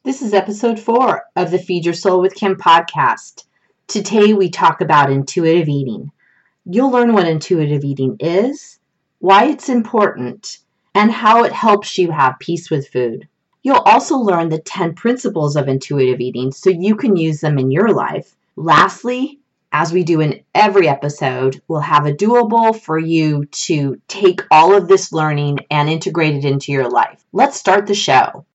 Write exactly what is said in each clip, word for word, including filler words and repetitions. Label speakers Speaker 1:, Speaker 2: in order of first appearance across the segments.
Speaker 1: This is episode four of the Feed Your Soul with Kim podcast. Today we talk about intuitive eating. You'll learn what intuitive eating is, why it's important, and how it helps you have peace with food. You'll also learn the ten principles of intuitive eating so you can use them in your life. Lastly, as we do in every episode, we'll have a doable for you to take all of this learning and integrate it into your life. Let's start the show.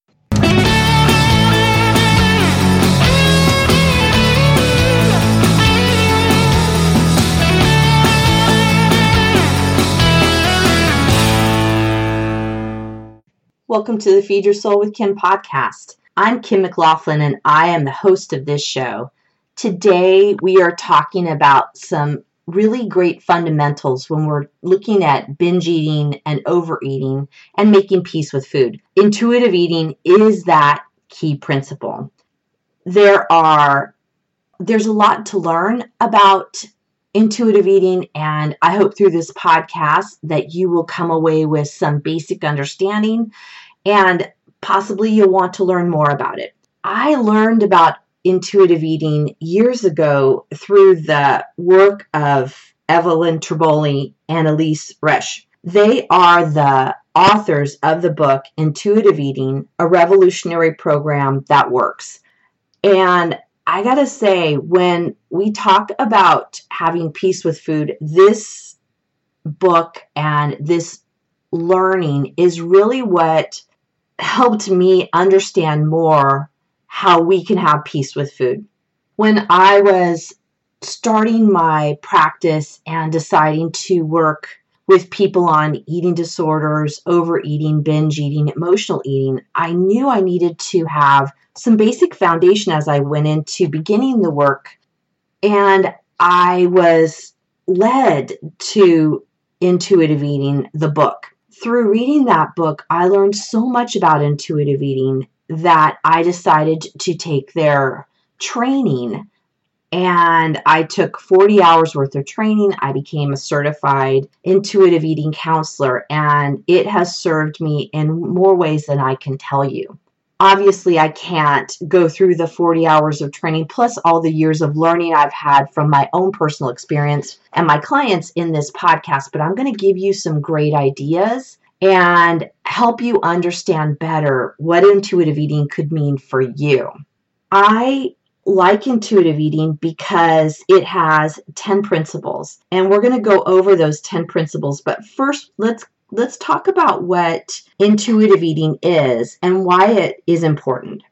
Speaker 1: Welcome to the Feed Your Soul with Kim podcast. I'm Kim McLaughlin and I am the host of this show. Today we are talking about some really great fundamentals when we're looking at binge eating and overeating and making peace with food. Intuitive eating is that key principle. There are, there's a lot to learn about intuitive eating, and I hope through this podcast that you will come away with some basic understanding and possibly you'll want to learn more about it. I learned about intuitive eating years ago through the work of Evelyn Tribole and Elyse Resch. They are the authors of the book Intuitive Eating, a revolutionary program that works. And I gotta say, when we talk about having peace with food, this book and this learning is really what helped me understand more how we can have peace with food. When I was starting my practice and deciding to work with people on eating disorders, overeating, binge eating, emotional eating, I knew I needed to have some basic foundation as I went into beginning the work. And I was led to Intuitive Eating, the book. Through reading that book, I learned so much about intuitive eating that I decided to take their training. And I took forty hours worth of training. I became a certified intuitive eating counselor, and it has served me in more ways than I can tell you. Obviously, I can't go through the forty hours of training plus all the years of learning I've had from my own personal experience and my clients in this podcast, but I'm going to give you some great ideas and help you understand better what intuitive eating could mean for you. I like intuitive eating because it has ten principles, and we're going to go over those ten principles, but first let's Let's talk about what intuitive eating is and why it is important.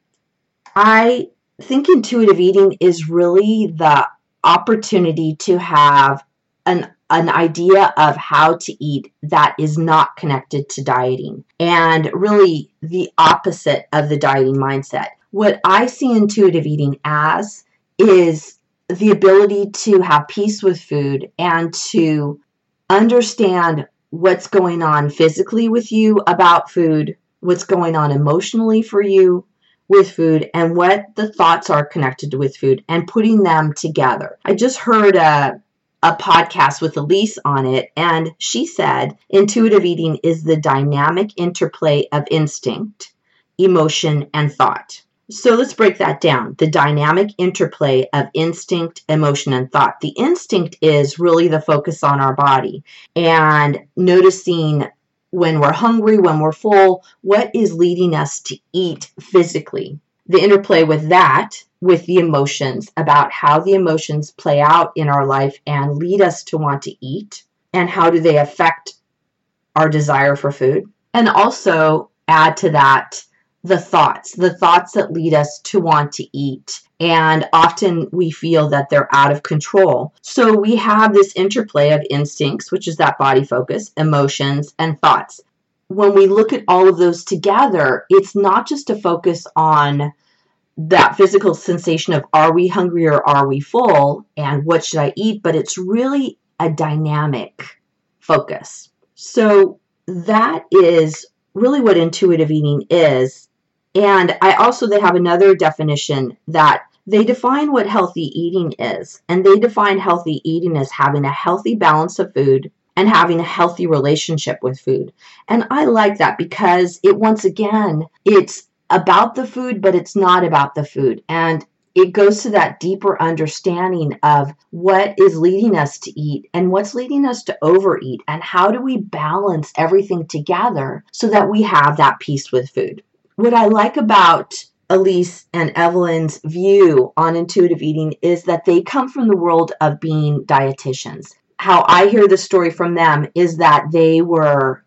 Speaker 1: I think intuitive eating is really the opportunity to have an, an idea of how to eat that is not connected to dieting, and really the opposite of the dieting mindset. What I see intuitive eating as is the ability to have peace with food and to understand what's going on physically with you about food, what's going on emotionally for you with food, and what the thoughts are connected with food, and putting them together. I just heard a, a podcast with Elyse on it, and she said intuitive eating is the dynamic interplay of instinct, emotion, and thought. So let's break that down. The dynamic interplay of instinct, emotion, and thought. The instinct is really the focus on our body and noticing when we're hungry, when we're full, what is leading us to eat physically. The interplay with that, with the emotions, about how the emotions play out in our life and lead us to want to eat, and how do they affect our desire for food. And also add to that the thoughts, the thoughts that lead us to want to eat. And often we feel that they're out of control. So we have this interplay of instincts, which is that body focus, emotions, and thoughts. When we look at all of those together, it's not just a focus on that physical sensation of are we hungry or are we full and what should I eat, but it's really a dynamic focus. So that is really what intuitive eating is. And I also, they have another definition that they define what healthy eating is. And they define healthy eating as having a healthy balance of food and having a healthy relationship with food. And I like that because it, once again, it's about the food, but it's not about the food. And it goes to that deeper understanding of what is leading us to eat and what's leading us to overeat, and how do we balance everything together so that we have that peace with food. What I like about Elise and Evelyn's view on intuitive eating is that they come from the world of being dietitians. How I hear the story from them is that they were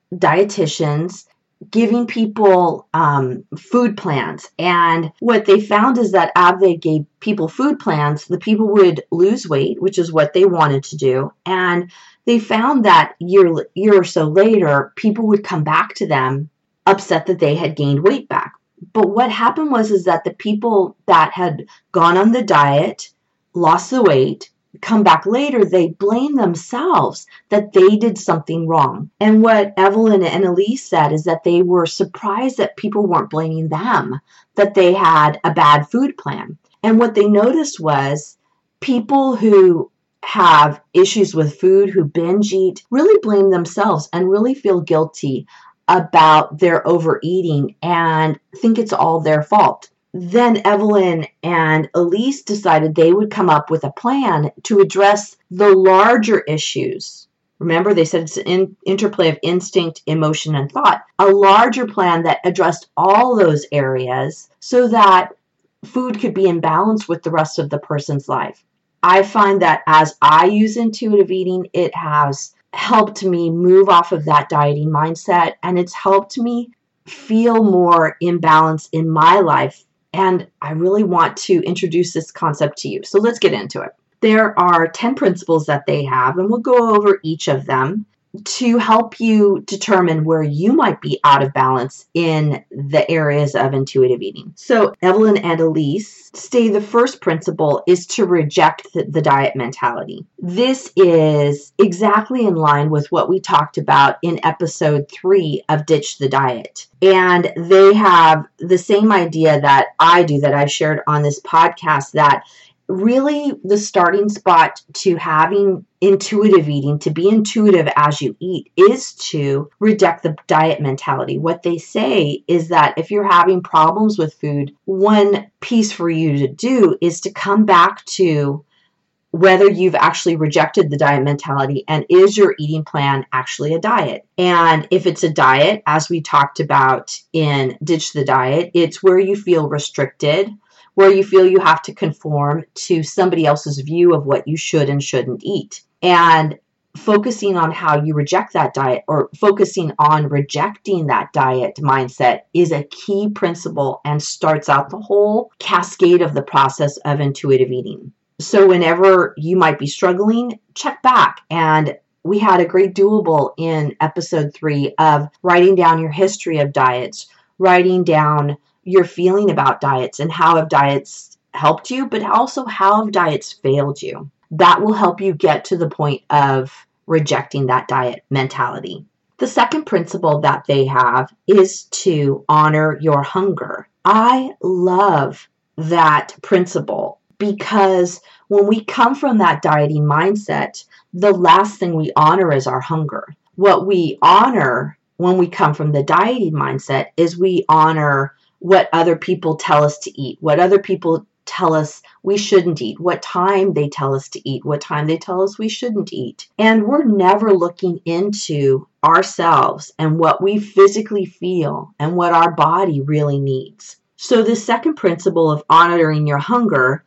Speaker 1: dietitians giving people um, food plans. And what they found is that as they gave people food plans, the people would lose weight, which is what they wanted to do. And they found that year, year or so later, people would come back to them upset that they had gained weight back. But what happened was is that the people that had gone on the diet, lost the weight, come back later, they blame themselves that they did something wrong. And what Evelyn and Elise said is that they were surprised that people weren't blaming them, that they had a bad food plan. And what they noticed was people who have issues with food, who binge eat, really blame themselves and really feel guilty about their overeating and think it's all their fault. Then Evelyn and Elise decided they would come up with a plan to address the larger issues. Remember, they said it's an interplay of instinct, emotion, and thought. A larger plan that addressed all those areas so that food could be in balance with the rest of the person's life. I find that as I use intuitive eating, it has helped me move off of that dieting mindset, and it's helped me feel more in balance in my life. And I really want to introduce this concept to you. So let's get into it. There are ten principles that they have, and we'll go over each of them to help you determine where you might be out of balance in the areas of intuitive eating. So Evelyn and Elise say the first principle is to reject the, the diet mentality. This is exactly in line with what we talked about in episode three of Ditch the Diet. And they have the same idea that I do, that I've shared on this podcast, that really the starting spot to having intuitive eating, to be intuitive as you eat, is to reject the diet mentality. What they say is that if you're having problems with food, one piece for you to do is to come back to whether you've actually rejected the diet mentality, and is your eating plan actually a diet? And if it's a diet, as we talked about in Ditch the Diet, it's where you feel restricted, where you feel you have to conform to somebody else's view of what you should and shouldn't eat. And focusing on how you reject that diet, or focusing on rejecting that diet mindset, is a key principle and starts out the whole cascade of the process of intuitive eating. So whenever you might be struggling, check back. And we had a great doable in episode three of writing down your history of diets, writing down your feeling about diets and how have diets helped you, but also how have diets failed you. That will help you get to the point of rejecting that diet mentality. The second principle that they have is to honor your hunger. I love that principle because when we come from that dieting mindset, the last thing we honor is our hunger. What we honor when we come from the dieting mindset is we honor what other people tell us to eat, what other people tell us we shouldn't eat, what time they tell us to eat, what time they tell us we shouldn't eat. And we're never looking into ourselves and what we physically feel and what our body really needs. So the second principle of honoring your hunger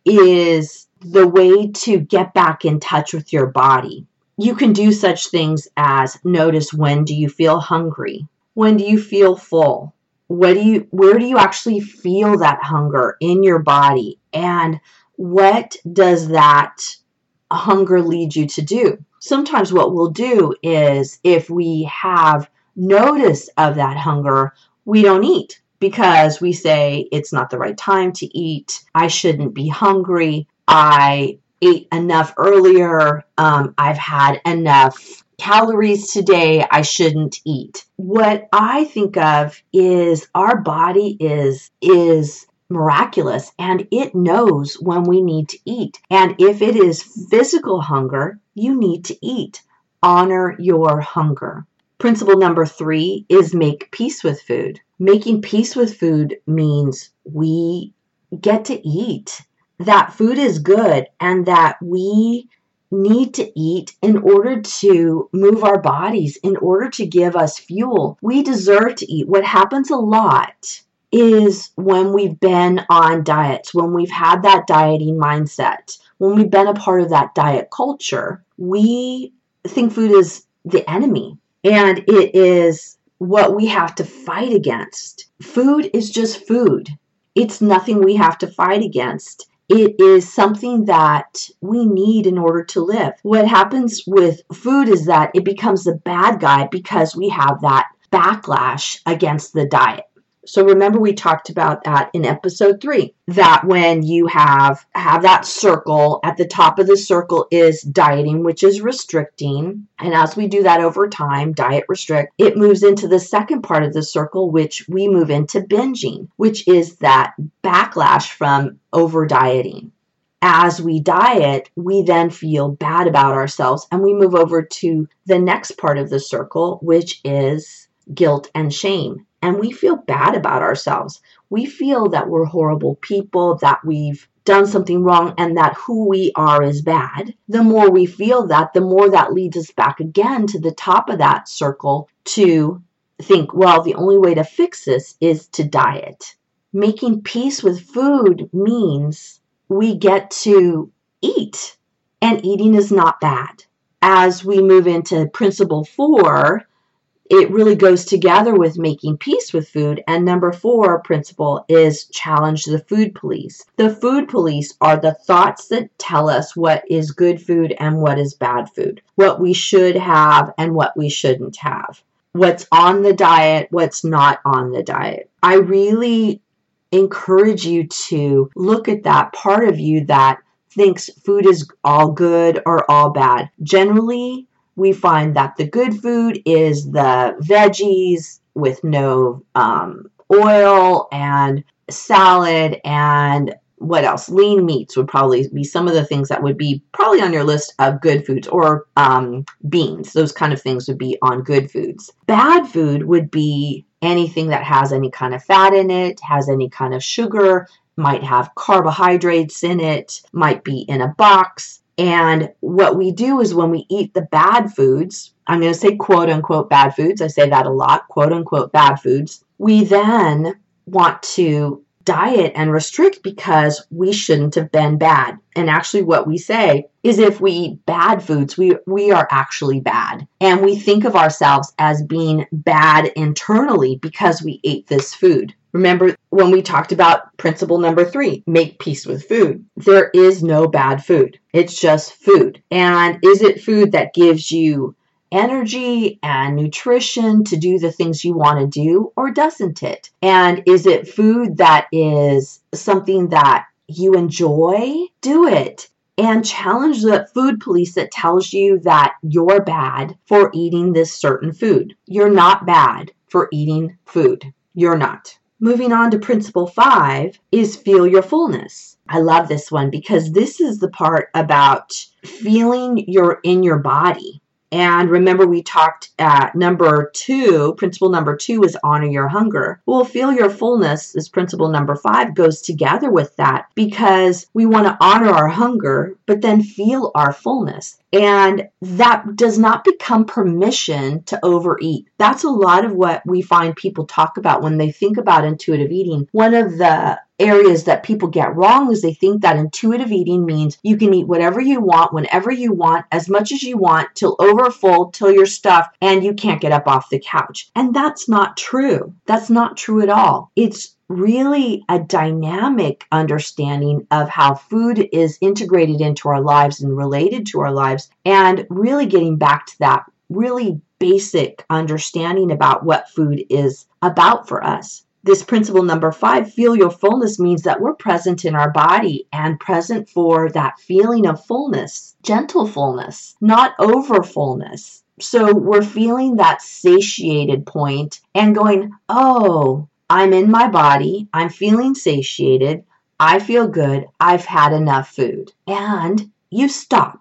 Speaker 1: is the way to get back in touch with your body. You can do such things as notice, when do you feel hungry? When do you feel full? What do you, where do you actually feel that hunger in your body? And what does that hunger lead you to do? Sometimes what we'll do is, if we have notice of that hunger, we don't eat because we say it's not the right time to eat. I shouldn't be hungry. I ate enough earlier. Um, I've had enough calories today, I shouldn't eat. What I think of is our body is is miraculous, and it knows when we need to eat. And if it is physical hunger, you need to eat. Honor your hunger. Principle number three is make peace with food. Making peace with food means we get to eat, that food is good, and that we need to eat in order to move our bodies, in order to give us fuel. We deserve to eat. What happens a lot is when we've been on diets, when we've had that dieting mindset, when we've been a part of that diet culture, we think food is the enemy and it is what we have to fight against. Food is just food. It's nothing we have to fight against. It is something that we need in order to live. What happens with food is that it becomes the bad guy because we have that backlash against the diet. So remember, we talked about that in episode three, that when you have, have that circle, at the top of the circle is dieting, which is restricting. And as we do that over time, diet, restrict, it moves into the second part of the circle, which we move into binging, which is that backlash from over dieting. As we diet, we then feel bad about ourselves and we move over to the next part of the circle, which is guilt and shame. And we feel bad about ourselves. We feel that we're horrible people, that we've done something wrong, and that who we are is bad. The more we feel that, the more that leads us back again to the top of that circle to think, well, the only way to fix this is to diet. Making peace with food means we get to eat, and eating is not bad. As we move into principle four, it really goes together with making peace with food. And number four principle is challenge the food police. The food police are the thoughts that tell us what is good food and what is bad food, what we should have and what we shouldn't have, what's on the diet, what's not on the diet. I really encourage you to look at that part of you that thinks food is all good or all bad. Generally, we find that the good food is the veggies with no um, oil and salad and what else? Lean meats would probably be some of the things that would be probably on your list of good foods, or um, beans. Those kind of things would be on good foods. Bad food would be anything that has any kind of fat in it, has any kind of sugar, might have carbohydrates in it, might be in a box. And what we do is when we eat the bad foods, I'm going to say quote unquote bad foods. I say that a lot, quote unquote bad foods. We then want to diet and restrict because we shouldn't have been bad. And actually what we say is if we eat bad foods, we, we are actually bad. And we think of ourselves as being bad internally because we ate this food. Remember when we talked about principle number three, make peace with food. There is no bad food. It's just food. And is it food that gives you energy and nutrition to do the things you want to do, or doesn't it? And is it food that is something that you enjoy? Do it. And challenge the food police that tells you that you're bad for eating this certain food. You're not bad for eating food. You're not. Moving on to principle five is feel your fullness. I love this one because this is the part about feeling you're in your body. And remember, we talked at number two, principle number two is honor your hunger. Well, feel your fullness, this principle number five, goes together with that because we want to honor our hunger, but then feel our fullness. And that does not become permission to overeat. That's a lot of what we find people talk about when they think about intuitive eating. One of the areas that people get wrong is they think that intuitive eating means you can eat whatever you want, whenever you want, as much as you want, till overfull, till you're stuffed, and you can't get up off the couch. And that's not true. That's not true at all. It's really a dynamic understanding of how food is integrated into our lives and related to our lives, and really getting back to that really basic understanding about what food is about for us. This principle number five, feel your fullness, means that we're present in our body and present for that feeling of fullness, gentle fullness, not over fullness. So we're feeling that satiated point and going, oh, I'm in my body, I'm feeling satiated, I feel good, I've had enough food. And you stop.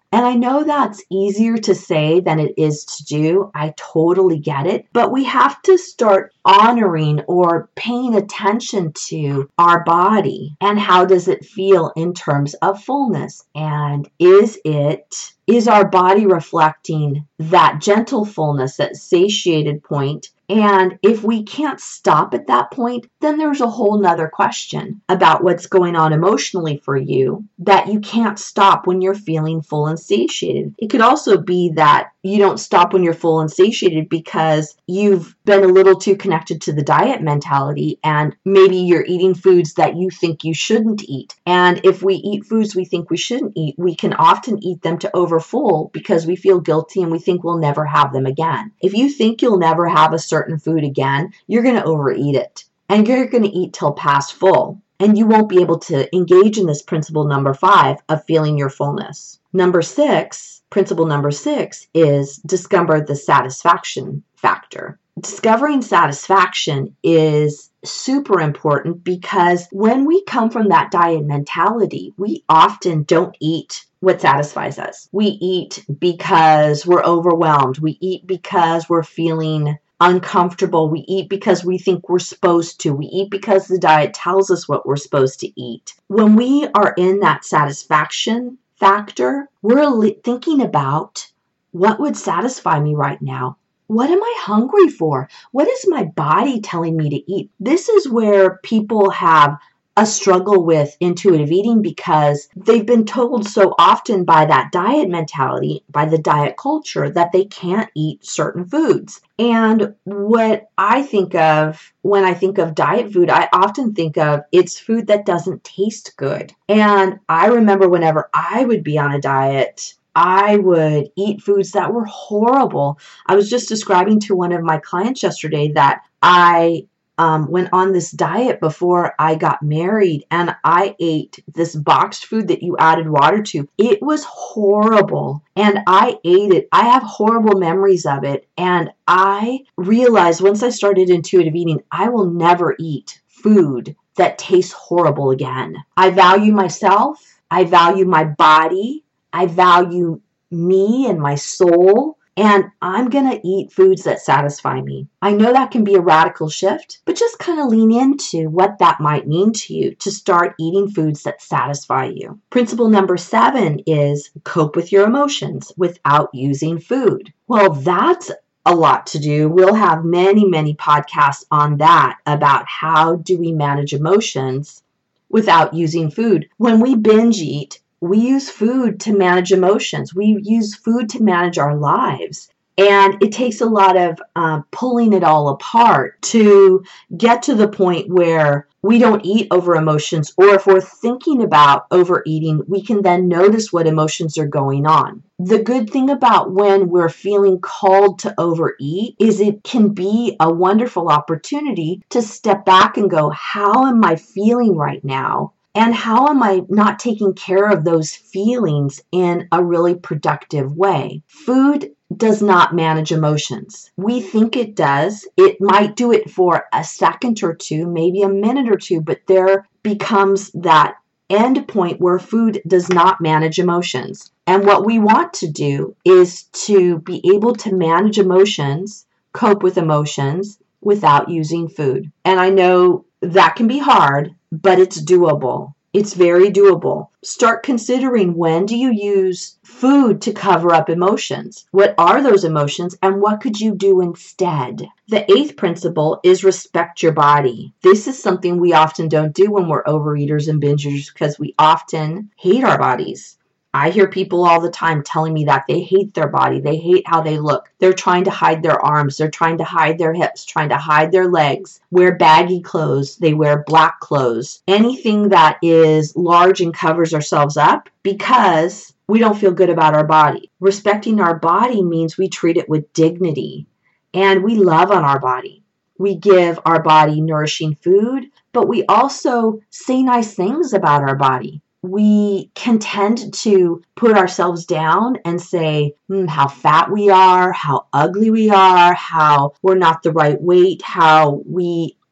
Speaker 1: And I know that's easier to say than it is to do. I totally get it. But we have to start honoring or paying attention to our body and how does it feel in terms of fullness. And is it, is our body reflecting that gentle fullness, that satiated point? And if we can't stop at that point, then there's a whole nother question about what's going on emotionally for you that you can't stop when you're feeling full and satiated. It could also be that you don't stop when you're full and satiated because you've been a little too connected to the diet mentality and maybe you're eating foods that you think you shouldn't eat. And if we eat foods we think we shouldn't eat, we can often eat them to overfull because we feel guilty and we think we'll never have them again. If you think you'll never have a certain food again, you're going to overeat it and you're going to eat till past full. And you won't be able to engage in this principle number five of feeling your fullness. Number six, principle number six is discover the satisfaction factor. Discovering satisfaction is super important because when we come from that diet mentality, we often don't eat what satisfies us. We eat because we're overwhelmed. We eat because we're feeling uncomfortable. We eat because we think we're supposed to. We eat because the diet tells us what we're supposed to eat. When we are in that satisfaction factor, we're thinking about what would satisfy me right now. What am I hungry for? What is my body telling me to eat? This is where people have a struggle with intuitive eating because they've been told so often by that diet mentality, by the diet culture, that they can't eat certain foods. And what I think of when I think of diet food, I often think of it's food that doesn't taste good. And I remember whenever I would be on a diet, I would eat foods that were horrible. I was just describing to one of my clients yesterday that I Um, went on this diet before I got married and I ate this boxed food that you added water to. It was horrible and I ate it. I have horrible memories of it. And I realized once I started intuitive eating, I will never eat food that tastes horrible again. I value myself. I value my body. I value me and my soul. And I'm going to eat foods that satisfy me. I know that can be a radical shift, but just kind of lean into what that might mean to you to start eating foods that satisfy you. Principle number seven is cope with your emotions without using food. Well, that's a lot to do. We'll have many, many podcasts on that about how do we manage emotions without using food. When we binge eat, we use food to manage emotions. We use food to manage our lives. And it takes a lot of uh, pulling it all apart to get to the point where we don't eat over emotions. Or if we're thinking about overeating, we can then notice what emotions are going on. The good thing about when we're feeling called to overeat is it can be a wonderful opportunity to step back and go, how am I feeling right now? And how am I not taking care of those feelings in a really productive way? Food does not manage emotions. We think it does. It might do it for a second or two, maybe a minute or two, but there becomes that end point where food does not manage emotions. And what we want to do is to be able to manage emotions, cope with emotions without using food. And I know that can be hard, but it's doable. It's very doable. Start considering, when do you use food to cover up emotions? What are those emotions and what could you do instead? The eighth principle is respect your body. This is something we often don't do when we're overeaters and bingers because we often hate our bodies. I hear people all the time telling me that they hate their body. They hate how they look. They're trying to hide their arms. They're trying to hide their hips, trying to hide their legs, wear baggy clothes. They wear black clothes. Anything that is large and covers ourselves up because we don't feel good about our body. Respecting our body means we treat it with dignity and we love on our body. We give our body nourishing food, but we also say nice things about our body. We can tend to put ourselves down and say mm, how fat we are, how ugly we are, how we're not the right weight, how we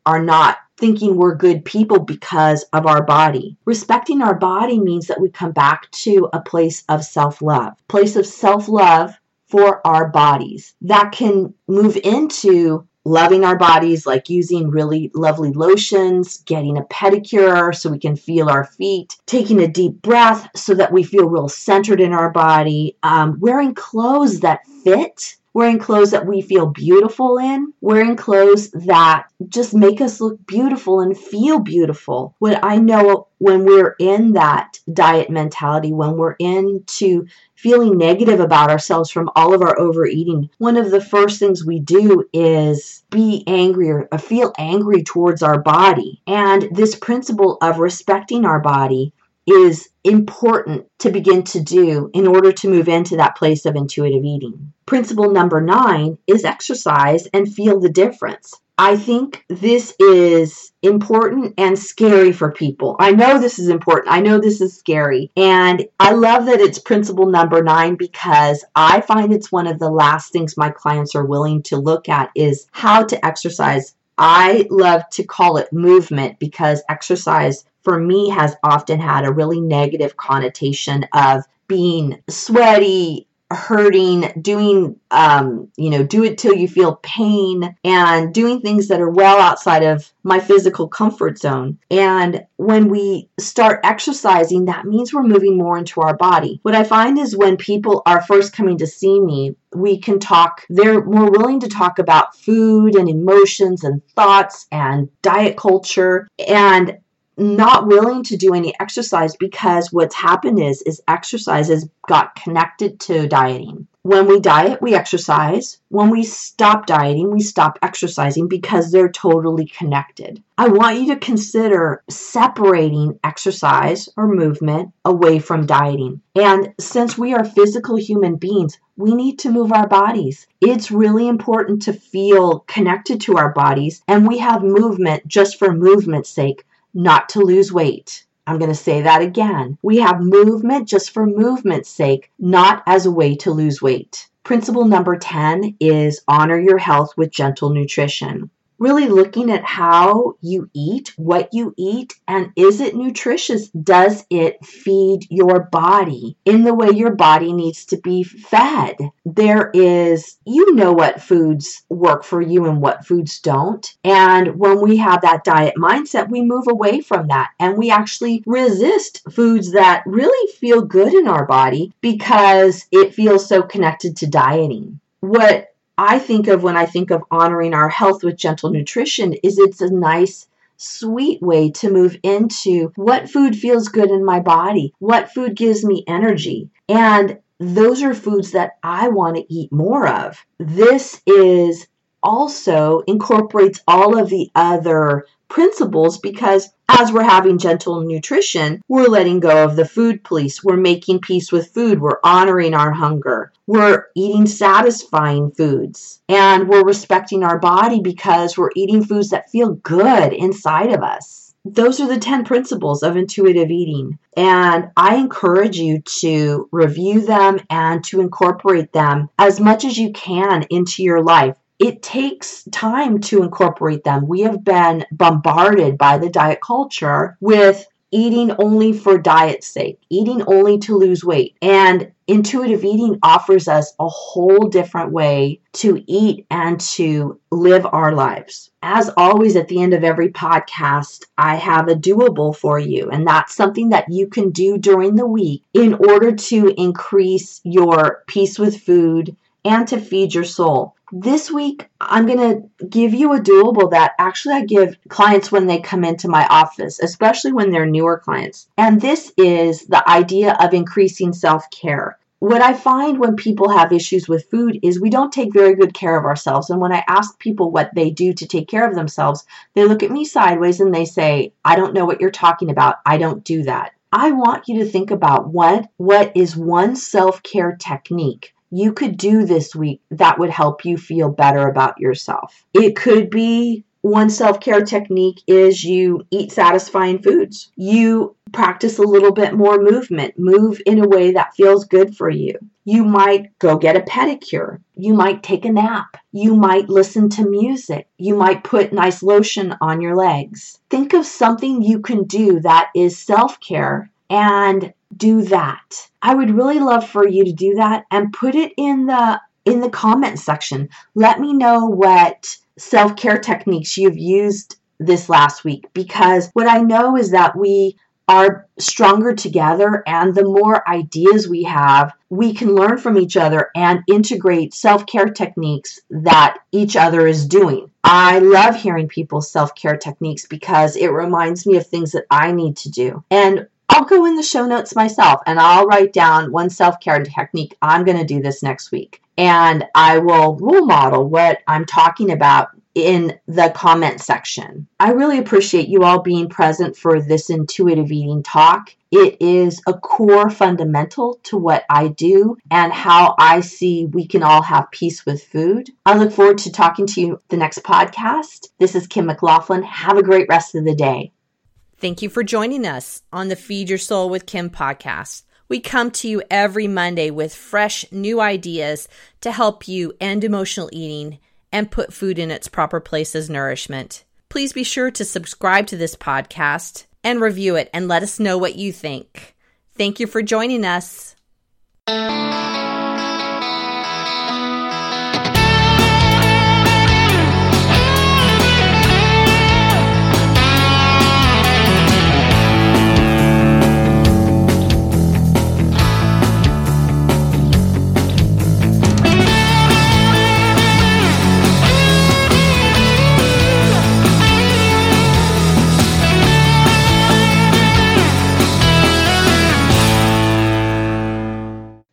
Speaker 1: are not thinking we're good people because of our body. Respecting our body means that we come back to a place of self-love, place of self-love for our bodies that can move into loving our bodies, like using really lovely lotions, getting a pedicure so we can feel our feet, taking a deep breath so that we feel real centered in our body, um, wearing clothes that fit, wearing clothes that we feel beautiful in, wearing clothes that just make us look beautiful and feel beautiful. What I know when we're in that diet mentality, when we're into feeling negative about ourselves from all of our overeating, one of the first things we do is be angry or feel angry towards our body. And this principle of respecting our body is important to begin to do in order to move into that place of intuitive eating. Principle number nine is exercise and feel the difference. I think this is important and scary for people. I know this is important. I know this is scary. And I love that it's principle number nine because I find it's one of the last things my clients are willing to look at is how to exercise. I love to call it movement because exercise for me has often had a really negative connotation of being sweaty, hurting, doing, um, you know, do it till you feel pain and doing things that are well outside of my physical comfort zone. And when we start exercising, that means we're moving more into our body. What I find is when people are first coming to see me, we can talk, they're more willing to talk about food and emotions and thoughts and diet culture and not willing to do any exercise because what's happened is, is exercise has got connected to dieting. When we diet, we exercise. When we stop dieting, we stop exercising because they're totally connected. I want you to consider separating exercise or movement away from dieting. And since we are physical human beings, we need to move our bodies. It's really important to feel connected to our bodies, and we have movement just for movement's sake, not to lose weight. I'm going to say that again. We have movement just for movement's sake, not as a way to lose weight. Principle number ten is honor your health with gentle nutrition. Really looking at how you eat, what you eat, and is it nutritious? Does it feed your body in the way your body needs to be fed? There is, you know what foods work for you and what foods don't. And when we have that diet mindset, we move away from that and we actually resist foods that really feel good in our body because it feels so connected to dieting. What I think of when I think of honoring our health with gentle nutrition is it's a nice, sweet way to move into what food feels good in my body, what food gives me energy. And those are foods that I want to eat more of. This is also incorporates all of the other principles because as we're having gentle nutrition, we're letting go of the food police. We're making peace with food. We're honoring our hunger. We're eating satisfying foods. And we're respecting our body because we're eating foods that feel good inside of us. Those are the ten principles of intuitive eating. And I encourage you to review them and to incorporate them as much as you can into your life. It takes time to incorporate them. We have been bombarded by the diet culture with eating only for diet's sake, eating only to lose weight. And intuitive eating offers us a whole different way to eat and to live our lives. As always, at the end of every podcast, I have a doable for you. And that's something that you can do during the week in order to increase your peace with food and to feed your soul. This week, I'm going to give you a doable that actually I give clients when they come into my office, especially when they're newer clients. And this is the idea of increasing self-care. What I find when people have issues with food is we don't take very good care of ourselves. And when I ask people what they do to take care of themselves, they look at me sideways and they say, I don't know what you're talking about. I don't do that. I want you to think about what, what is one self-care technique you could do this week that would help you feel better about yourself. It could be one self-care technique is you eat satisfying foods. You practice a little bit more movement. Move in a way that feels good for you. You might go get a pedicure. You might take a nap. You might listen to music. You might put nice lotion on your legs. Think of something you can do that is self-care and do that. I would really love for you to do that and put it in the in the comment section. Let me know what self-care techniques you've used this last week, because what I know is that we are stronger together, and the more ideas we have, we can learn from each other and integrate self-care techniques that each other is doing. I love hearing people's self-care techniques because it reminds me of things that I need to do. And I'll go in the show notes myself and I'll write down one self-care technique I'm going to do this next week. And I will role model what I'm talking about in the comment section. I really appreciate you all being present for this intuitive eating talk. It is a core fundamental to what I do and how I see we can all have peace with food. I look forward to talking to you the next podcast. This is Kim McLaughlin. Have a great rest of the day.
Speaker 2: Thank you for joining us on the Feed Your Soul with Kim podcast. We come to you every Monday with fresh new ideas to help you end emotional eating and put food in its proper place as nourishment. Please be sure to subscribe to this podcast and review it and let us know what you think. Thank you for joining us.